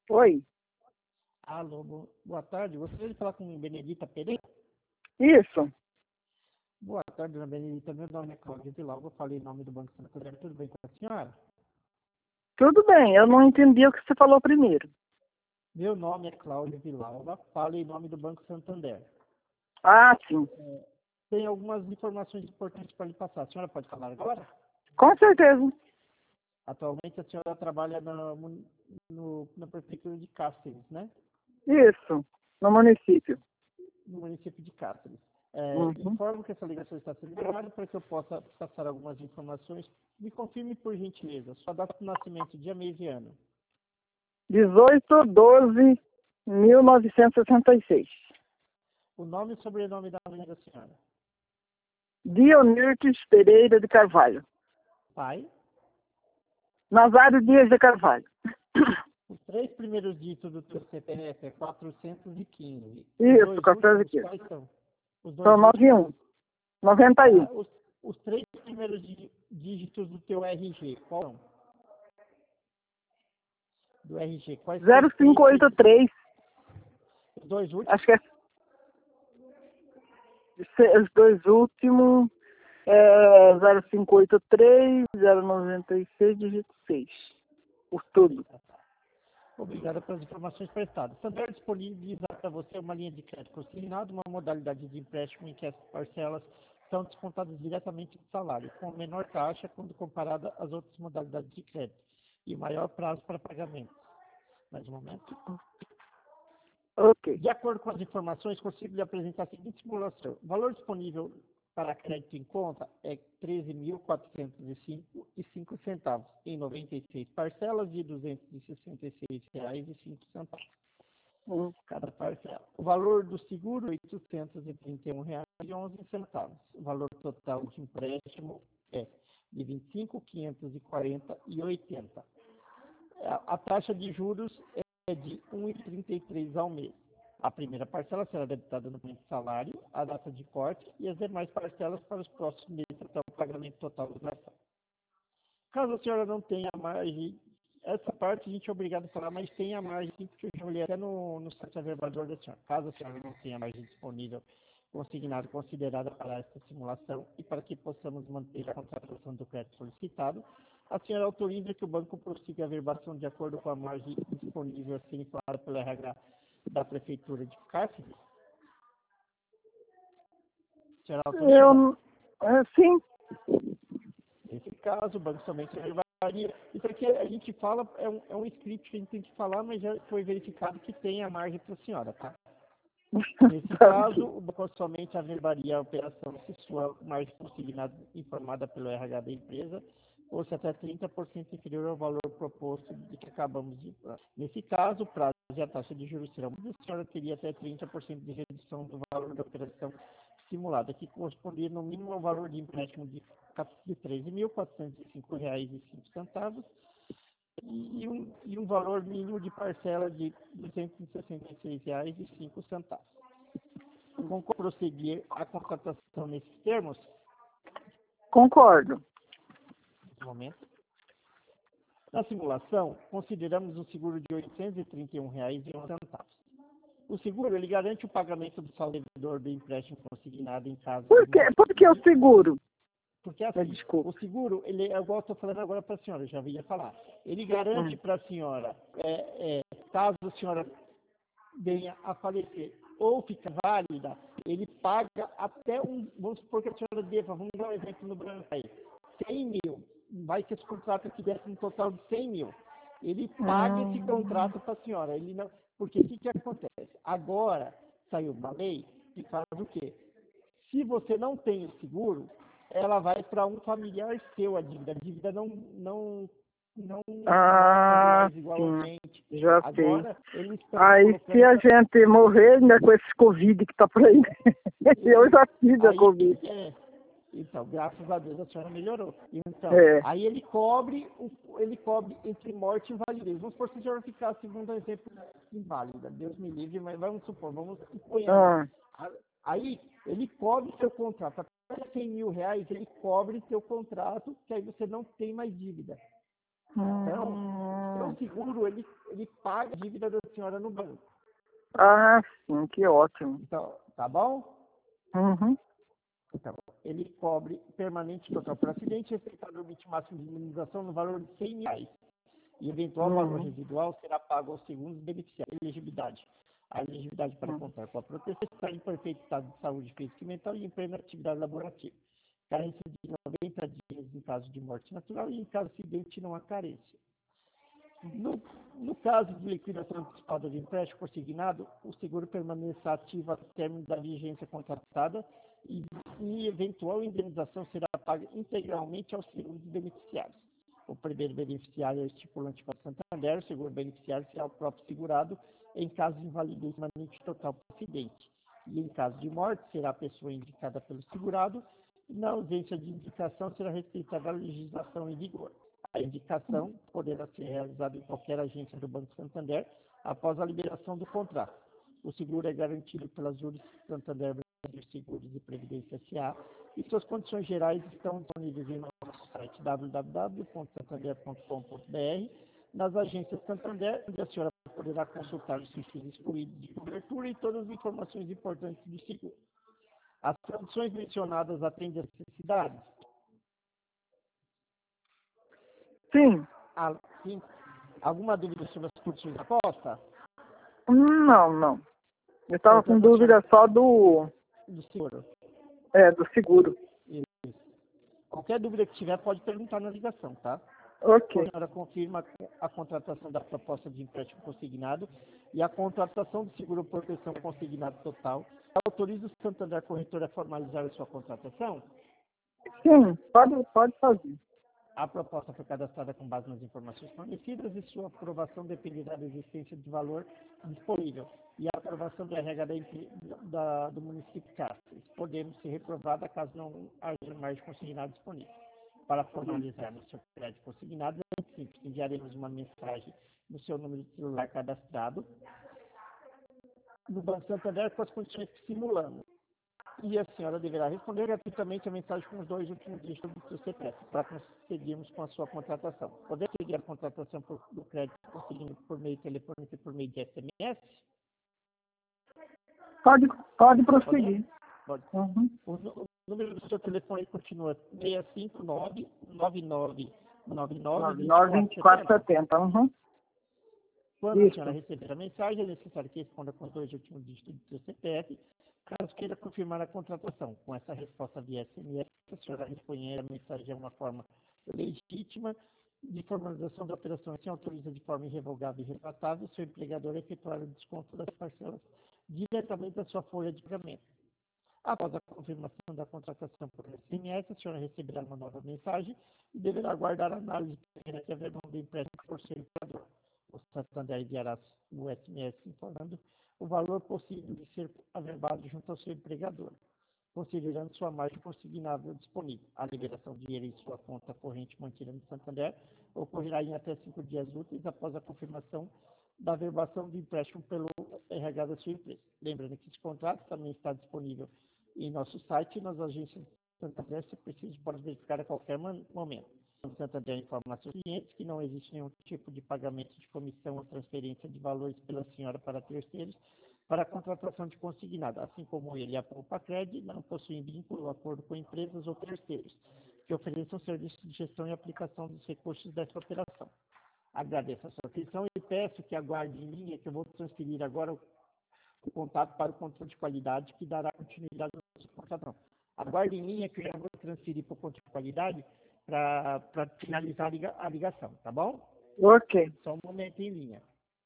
Oi, Alô, boa tarde. Gostaria de falar com Benedita Pereira? isso. Boa tarde, dona Benedita. Meu nome é Cláudio Vilau. Eu falei em nome do Banco Santander. Tudo bem com a senhora? Tudo bem, eu não entendi o que você falou primeiro. Meu nome é Cláudio Vilauba. Falo em nome do Banco Santander. Ah, sim. Tem algumas informações importantes para lhe passar. A senhora pode falar agora? Com certeza. Atualmente a senhora trabalha na prefeitura de Cáceres, né? Isso, no município. No município de Cáceres. Uhum. Informo que essa ligação está sendo gravada para que eu possa passar algumas informações. Me confirme, por gentileza, sua data de nascimento, dia, mês e ano. 18/12/1966. O nome e sobrenome da mãe da senhora. Dionirtes Pereira de Carvalho. Pai. Nazário Dias de Carvalho. Os três primeiros dígitos do teu CPF é 415. Os Isso, dois últimos, 14 quais são? Os São dois últimos? 91. 91. Os três primeiros dígitos do teu RG, qual são? Do RG, quais são os três primeiros? 0583. Os dois últimos? Acho que é os dois últimos. 0583, 096, dígito 6. Por tudo. Obrigado pelas informações prestadas. Santander disponibiliza para você uma linha de crédito consignado, uma modalidade de empréstimo em que as parcelas são descontadas diretamente do salário, com menor taxa quando comparada às outras modalidades de crédito e maior prazo para pagamento. Mais um momento. Ok. De acordo com as informações, consigo lhe apresentar a seguinte simulação. O valor disponível para crédito em conta é R$ 13.405,05 em 96 parcelas de R$ 266,05 cada parcela. O valor do seguro é R$ 831,11. O valor total de empréstimo é de R$ 25.540,80. A taxa de juros é de 1,33 ao mês. A primeira parcela será debitada no momento do salário, a data de corte e as demais parcelas para os próximos meses até o pagamento total do gasto. Caso a senhora não tenha margem, essa parte a gente é obrigado a falar, mas tem a margem, porque eu já olhei até no site averbador da senhora. Caso a senhora não tenha margem disponível consignado considerada para esta simulação e para que possamos manter a contratação do crédito solicitado, a senhora autoriza que o banco prossiga a averbação de acordo com a margem disponível a ser informada pelo RH da Prefeitura de Cáceres? A senhora autoriza? Sim. Nesse caso, o banco somente averbaria. Isso aqui a gente fala, é um script que a gente tem que falar, mas já foi verificado que tem a margem para a senhora, tá? Nesse caso, o banco somente averbaria a operação se sua margem consignada informada pelo RH da empresa fosse até 30% inferior ao valor proposto de que acabamos de falar. Nesse caso, o prazo e a taxa de juros serão, a senhora teria até 30% de redução do valor da operação simulada, que corresponderia no mínimo ao valor de empréstimo de R$ 13.405,05 e um valor mínimo de parcela de R$ 266,05. Como prosseguir a contratação nesses termos? Concordo. Nesse momento. Na simulação, consideramos um seguro de R$ 831,11. O seguro ele garante o pagamento do saldo devedor do empréstimo consignado em caso de morte. Por que o seguro? Porque assim, Desculpa. o seguro, ele é igual eu estou falando agora para a senhora, eu já ia falar. Ele garante para a senhora, caso a senhora venha a falecer ou fica válida, ele paga até vamos supor que a senhora deva, vamos dar um exemplo no branco aí, 100 mil, vai que esse contrato aqui desse um total de 100 mil. Ele paga esse contrato para a senhora, ele não, porque o que acontece? Agora saiu uma lei que faz o quê? Se você não tem o seguro, ela vai para um familiar seu, a dívida não Ah, mais igual a sim. gente. Já sei. Agora, eles estão Aí, se a gente morrer ainda com esse Covid que tá por aí, eu já tive a Covid. Então, graças a Deus a senhora melhorou. Então, aí ele cobre entre morte e invalidez. Vamos supor que a senhora ficasse, segundo exemplo, inválida. Deus me livre, mas vamos supor, vamos suponhar. Aí, ele cobre seu contrato. Até R$ 100 mil, ele cobre seu contrato, que aí você não tem mais dívida. Então, o seguro, ele paga a dívida da senhora no banco. Ah, sim, que ótimo. Então, tá bom? Uhum. Então, ele cobre permanente total por acidente, respeitado o limite máximo de indenização no valor de R$ 100. E eventual valor residual será pago aos segundos beneficiários. Elegibilidade. A elegibilidade para contar com a proteção está em perfeito estado de saúde física e mental e emprego na atividade laborativa. Carência de 90 dias em caso de morte natural e em caso de acidente não há carência. No caso de liquidação antecipada de empréstimo consignado, o seguro permanecerá ativo até o término da vigência contratada e eventual indenização será paga integralmente aos segundos beneficiários. O primeiro beneficiário é o estipulante para Santander, o segundo beneficiário será o próprio segurado em caso de invalidez permanente total por acidente. E em caso de morte, será a pessoa indicada pelo segurado e na ausência de indicação será respeitada a legislação em vigor. A indicação poderá ser realizada em qualquer agência do Banco Santander após a liberação do contrato. O seguro é garantido pelas Juris Santander Brasil Seguros e Previdência S.A. e suas condições gerais estão disponíveis em nosso site www.santander.com.br, nas agências Santander, onde a senhora poderá consultar os riscos excluídos de cobertura e todas as informações importantes do seguro. As condições mencionadas atendem às necessidades? Sim. Sim. Alguma dúvida sobre as condições da aposta? Não. Eu estava com dúvida só do seguro. Do seguro. Isso. Qualquer dúvida que tiver, pode perguntar na ligação, tá? Ok. A senhora confirma a contratação da proposta de empréstimo consignado e a contratação do seguro proteção consignado total. Autoriza o Santander Corretora a formalizar a sua contratação? Sim, pode fazer. A proposta foi cadastrada com base nas informações fornecidas e sua aprovação dependerá da existência de valor disponível e a aprovação do RH do município de Cáceres, podendo ser reprovada caso não haja mais consignado disponível. Para formalizar no seu crédito consignado, é muito simples. Enviaremos uma mensagem no seu número de celular cadastrado no Banco Santander com as condições que simulamos. E a senhora deverá responder gratuitamente a mensagem com os 2 últimos dígitos do seu CPF, para prosseguirmos com a sua contratação. Poder seguir a contratação do crédito conseguindo por meio telefônico e por meio de SMS? Pode prosseguir. Pode. O número do seu telefone continua 659-9999-2470. Quando a senhora receber a mensagem, é necessário que responda com os 2 últimos dígitos do seu CPF, caso queira confirmar a contratação. Com essa resposta via SMS, a senhora responde a mensagem é uma forma legítima de formalização da operação. Assim, autoriza de forma irrevogável e retratável o seu empregador a efetuar o desconto das parcelas diretamente da sua folha de pagamento. Após a confirmação da contratação por SMS, a senhora receberá uma nova mensagem e deverá aguardar a análise que a versão do empréstimo por seu empregador. O Santander enviará o SMS informando o valor possível de ser averbado junto ao seu empregador, considerando sua margem consignável disponível. A liberação de dinheiro em sua conta corrente mantida no Santander ocorrerá em até 5 dias úteis após a confirmação da averbação do empréstimo pelo RH da sua empresa. Lembrando que esse contrato também está disponível em nosso site e nas agências do Santander, se preciso, pode verificar a qualquer momento. O Santander informa a seus clientes que não existe nenhum tipo de pagamento de comissão ou transferência de valores pela senhora para terceiros para a contratação de consignado, assim como ele e a Poupa Cred não possuem vínculo ou acordo com empresas ou terceiros que ofereçam serviços de gestão e aplicação dos recursos dessa operação. Agradeço a sua atenção e peço que aguarde em linha, que eu vou transferir agora o contato para o controle de qualidade, que dará continuidade à sua contratação. Aguarde em linha, que eu já vou transferir para o controle de qualidade para finalizar a ligação, tá bom? Ok. Só um momento em linha.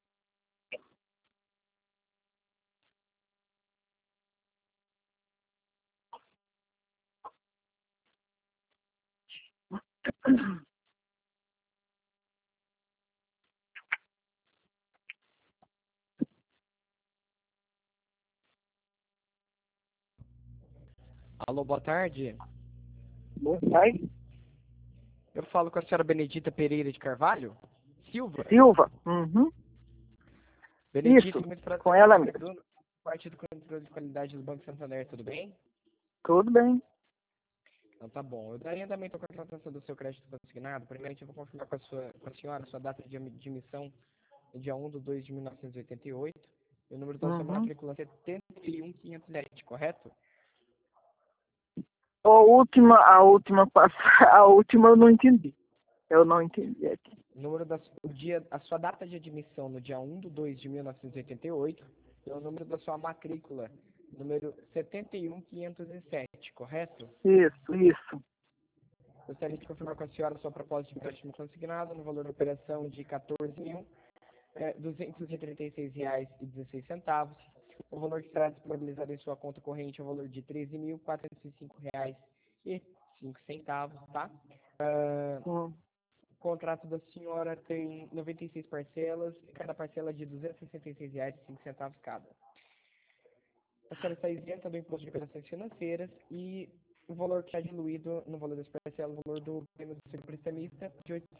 Alô, boa tarde. Boa tarde. Eu falo com a senhora Benedita Pereira de Carvalho? Silva? Uhum. Benedita, Isso, muito prazer. com ela mesmo. Parte do controle de qualidade do Banco Santander, tudo bem? Tudo bem. Então tá bom. Eu daria também a contratação do seu crédito consignado. Primeiramente eu vou confirmar com a senhora a sua data de emissão no dia 1/2 de 1988. E o número da sua Uhum. matrícula é 71507, correto? A última eu não entendi. Eu não entendi aqui. O número a sua data de admissão no dia 1/2 de 1988 e o número da sua matrícula, número 71507, correto? Isso. Gostaria de confirmar com a senhora a sua proposta de empréstimo consignado no valor da operação de R$ 14.236,16. O valor que será disponibilizado em sua conta corrente é o valor de R$ 13.405,05, tá? Hum. O contrato da senhora tem 96 parcelas, cada parcela de R$ 266,05 cada. A senhora está isenta do imposto de operações financeiras e o valor que é diluído no valor das parcelas, o valor do prêmio do seguro prestamista, de R$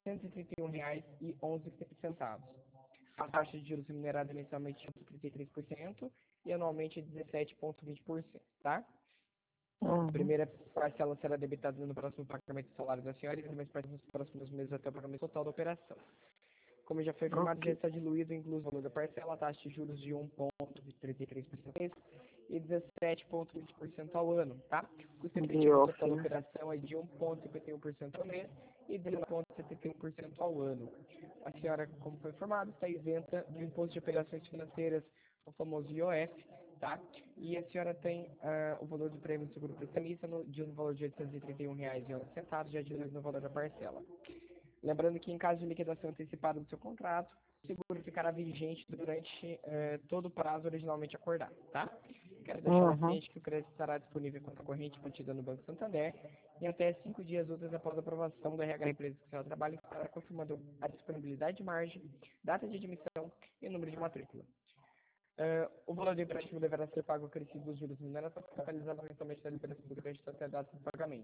831,11. A taxa de juros remunerada mensalmente é de 33% e anualmente é 17,20%, tá? A primeira parcela será debitada no próximo pagamento do salário da senhora e as demais parcelas nos próximos meses até o pagamento total da operação. Como já foi informado, já está diluído, incluso o valor da parcela, a taxa de juros de 1,33% e 17,20% ao ano, tá? O custo efetivo total da operação é de 1,51% ao mês e 19,71% ao ano. A senhora, como foi informado, está isenta do imposto de operações financeiras, o famoso IOF, tá? E a senhora tem o valor do prêmio do seguro prestamista no valor de R$ 831,11, já diluído no valor da parcela. Lembrando que em caso de liquidação antecipada do seu contrato, o seguro ficará vigente durante todo o prazo originalmente acordado, tá? Quero deixar ciente que o crédito estará disponível em conta corrente mantida no Banco Santander e até 5 dias úteis após a aprovação da RH empresa que o senhor trabalha, estará confirmando a disponibilidade de margem, data de admissão e número de matrícula. O valor do empréstimo deverá ser pago acrescido dos juros mineratórios, capitalizado mensalmente da liberação do crédito até a data do pagamento.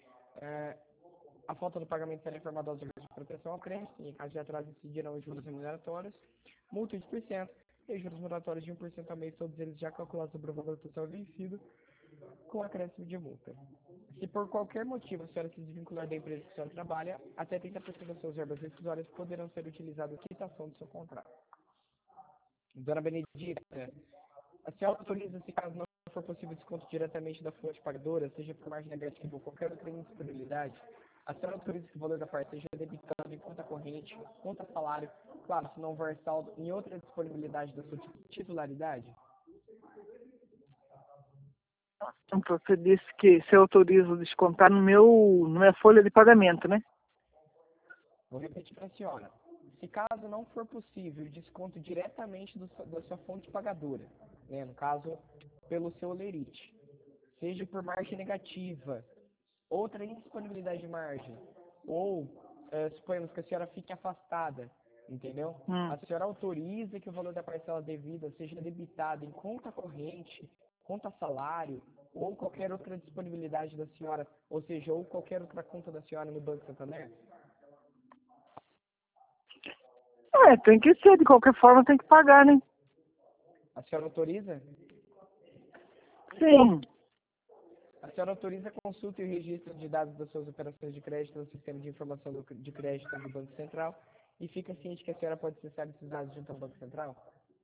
A falta do pagamento será informada aos órgãos de proteção ao crédito, e em caso de atraso incidirão os juros remuneratórios, multa de 1% e juros moratórios de 1% ao mês, todos eles já calculados sobre o valor total vencido, com acréscimo de multa. Se por qualquer motivo a senhora se desvincular da empresa que a senhora trabalha, até 30% das suas verbas rescisórias poderão ser utilizadas na quitação do seu contrato. Dona Benedita, a senhora autoriza, se caso não for possível desconto diretamente da fonte pagadora, seja por margem negativa ou qualquer outra indisponibilidade, a senhora autoriza que o valor da parte seja debitado em conta corrente, conta salário, claro, se não houver saldo em outra disponibilidade da sua titularidade? Então você disse que você autoriza descontar na minha folha de pagamento, né? Vou repetir para a senhora. Se caso não for possível desconto diretamente da sua fonte pagadora, né, no caso pelo seu lerite, seja por margem negativa, outra indisponibilidade de margem, ou suponhamos que a senhora fique afastada, entendeu? A senhora autoriza que o valor da parcela devida seja debitado em conta corrente, conta salário, ou qualquer outra disponibilidade da senhora, ou seja, ou qualquer outra conta da senhora no Banco Santander? Tem que ser, de qualquer forma tem que pagar, né? A senhora autoriza? Sim. A senhora autoriza a consulta e o registro de dados das suas operações de crédito no sistema de informação de crédito do Banco Central e fica ciente que a senhora pode acessar esses dados junto ao Banco Central?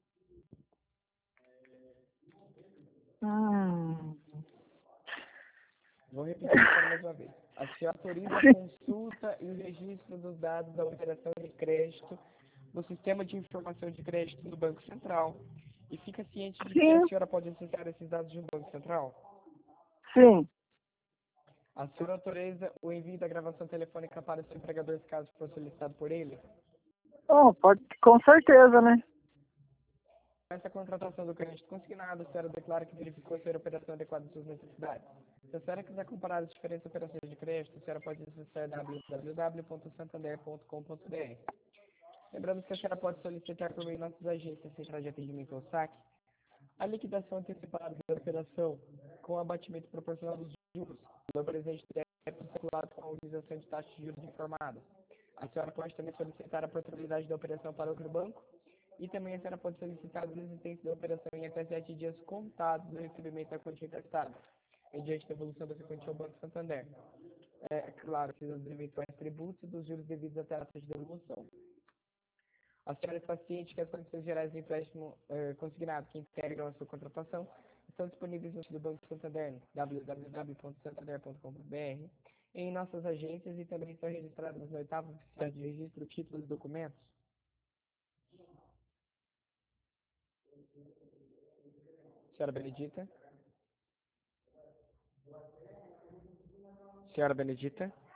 Vou repetir mais uma vez. A senhora autoriza a consulta e o registro dos dados da operação de crédito no sistema de informação de crédito do Banco Central e fica ciente de que a senhora pode acessar esses dados junto ao Banco Central? Sim. A senhora autoriza o envio da gravação telefônica para o seu empregador, caso for solicitado por ele? Pode, com certeza, né? Essa contratação do crédito consignado, a senhora declara que verificou ser a operação adequada às suas necessidades. Se a senhora quiser comparar as diferentes operações de crédito, a senhora pode acessar www.santander.com.br. Lembrando que a senhora pode solicitar por meio de nossas agências centrais de atendimento ao saque a liquidação antecipada da operação com abatimento proporcional dos juros, no presente débito calculado com a utilização de taxas de juros informadas. A senhora pode também solicitar a portabilidade da operação para outro banco e também a senhora pode solicitar a desistência da operação em até 7 dias contados do recebimento da quantia emprestada, mediante a devolução dessa quantia ao Banco Santander. claro, dos eventuais tributos e dos juros devidos até a taxa de devolução. A senhora está ciente que as condições gerais do empréstimo consignado que integram a sua contratação estão disponíveis no site do Banco Santander, www.santander.com.br, em nossas agências e também estão registradas no 8º oficial de registro, títulos e documentos. Senhora Benedita? Senhora Benedita?